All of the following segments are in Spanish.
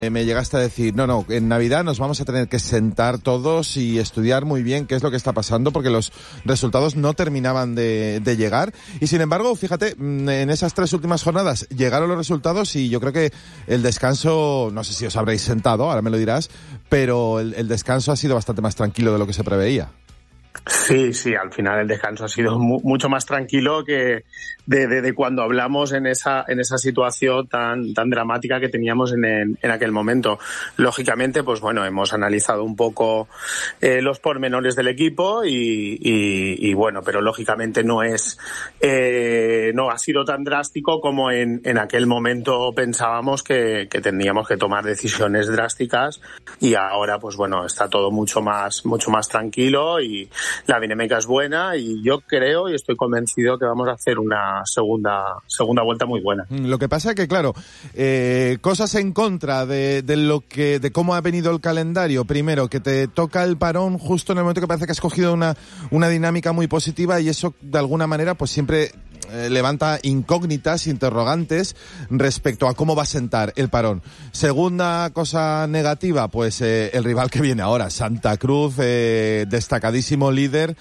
me llegaste a decir, no, en Navidad nos vamos a tener que sentar todos y estudiar muy bien qué es lo que está pasando, porque los resultados no terminaban de llegar. Y sin embargo, fíjate, en esas 3 últimas jornadas llegaron los resultados y yo creo que el descanso, no sé si os habréis sentado, ahora me lo dirás, pero el descanso ha sido bastante más tranquilo de lo que se preveía. Sí, al final el descanso ha sido mucho más tranquilo que de cuando hablamos en esa situación tan dramática que teníamos en aquel momento. Lógicamente, pues bueno, hemos analizado un poco los pormenores del equipo y bueno, pero lógicamente no ha sido tan drástico como en aquel momento pensábamos que teníamos que tomar decisiones drásticas, y ahora pues bueno, está todo mucho más tranquilo y la dinámica es buena, y yo creo y estoy convencido que vamos a hacer una segunda vuelta muy buena. Lo que pasa es que, claro, cosas en contra de cómo ha venido el calendario. Primero, que te toca el parón justo en el momento que parece que has cogido una dinámica muy positiva, y eso de alguna manera pues siempre levanta incógnitas, interrogantes respecto a cómo va a sentar el parón. Segunda cosa negativa, pues el rival que viene ahora, Santa Cruz, destacadísimo líder.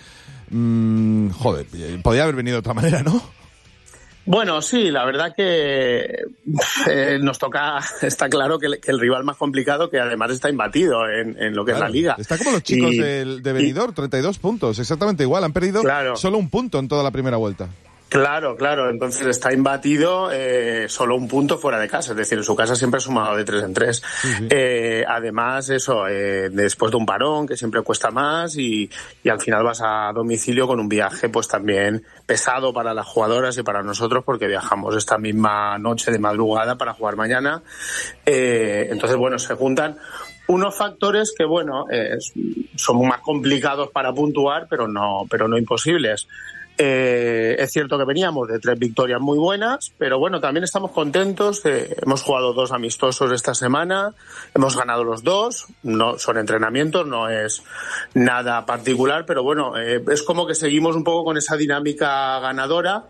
Podría haber venido de otra manera, ¿no? Bueno, sí, la verdad que nos toca, está claro que el rival más complicado, que además está imbatido en lo que es la liga. Está como los chicos de Benidorm, 32 puntos, exactamente igual, han perdido solo un punto en toda la primera vuelta. Claro, entonces está imbatido, solo un punto fuera de casa, es decir, en su casa siempre ha sumado de 3 en 3. Sí. Además, después de un parón, que siempre cuesta más, y al final vas a domicilio con un viaje pues también pesado para las jugadoras y para nosotros, porque viajamos esta misma noche de madrugada para jugar mañana. Entonces, bueno, se juntan unos factores que, bueno, son más complicados para puntuar, pero no imposibles. Es cierto que veníamos de 3 victorias muy buenas, pero bueno, también estamos contentos. Hemos jugado 2 amistosos esta semana, hemos ganado los 2, no son entrenamientos, no es nada particular, pero bueno, es como que seguimos un poco con esa dinámica ganadora.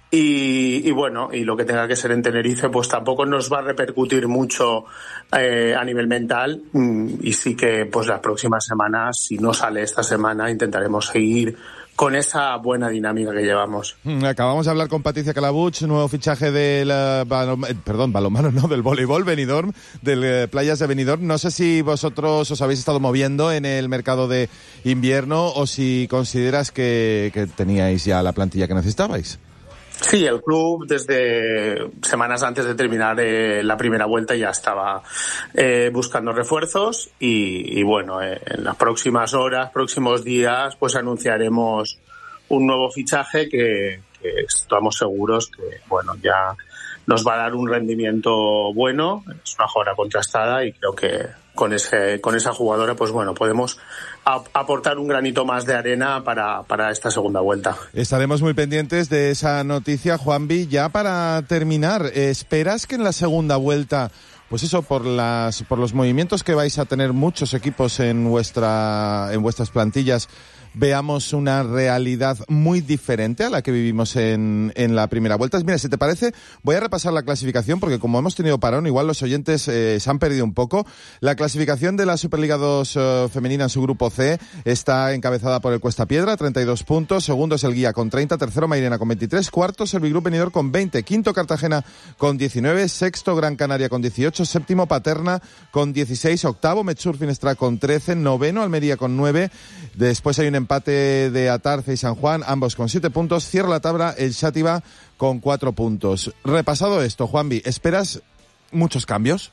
Y bueno, y lo que tenga que ser en Tenerife pues tampoco nos va a repercutir mucho a nivel mental, y sí que pues las próximas semanas, si no sale esta semana, intentaremos seguir con esa buena dinámica que llevamos. Acabamos de hablar con Patricia Calabuch, nuevo fichaje del balonmano, no, del voleibol Benidorm, del Playas de Benidorm. No sé si vosotros os habéis estado moviendo en el mercado de invierno o si consideras que teníais ya la plantilla que necesitabais. Sí, el club desde semanas antes de terminar la primera vuelta ya estaba buscando refuerzos y bueno, en las próximas horas, próximos días, pues anunciaremos un nuevo fichaje que estamos seguros que, bueno, ya nos va a dar un rendimiento bueno. Es una jugadora contrastada y creo que con esa jugadora, pues bueno, podemos aportar un granito más de arena para esta segunda vuelta. Estaremos muy pendientes de esa noticia, Juanvi. Ya para terminar, ¿esperas que en la segunda vuelta, pues eso, por los movimientos que vais a tener muchos equipos en vuestras plantillas, veamos una realidad muy diferente a la que vivimos en la primera vuelta? Mira, si te parece, voy a repasar la clasificación, porque como hemos tenido parón, igual los oyentes se han perdido un poco. La clasificación de la Superliga 2 femenina en su grupo C está encabezada por el Cuesta Piedra, 32 puntos. Segundo es el Guía con 30, tercero Mairena con 23, cuarto Servigroup Benidorm con 20, quinto Cartagena con 19, sexto Gran Canaria con 18, séptimo Paterna con 16, octavo Metsur Finestra con 13, noveno Almería con 9. Después hay un empate de Atarce y San Juan, ambos con 7 puntos. Cierra la tabla el Xàtiva con 4 puntos. Repasado esto, Juanvi, ¿esperas muchos cambios?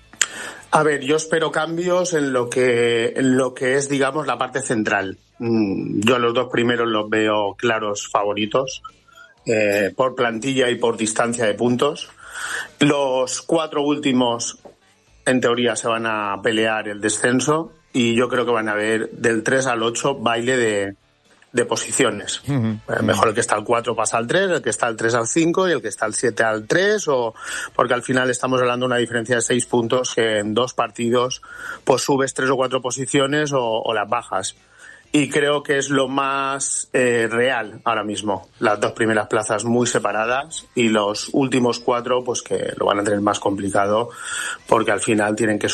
A ver, yo espero cambios en lo que es, digamos, la parte central. Yo a los 2 primeros los veo claros favoritos, por plantilla y por distancia de puntos. Los 4 últimos, en teoría, se van a pelear el descenso. Y yo creo que van a haber del 3 al 8 baile de posiciones. Mejor el que está al 4 pasa al 3, el que está al 3 al 5 y el que está al 7 al 3, porque al final estamos hablando de una diferencia de 6 puntos que en 2 partidos pues subes 3 o 4 posiciones o las bajas. y creo que es lo más real ahora mismo. Las 2 primeras plazas muy separadas y los últimos 4 pues que lo van a tener más complicado porque al final tienen que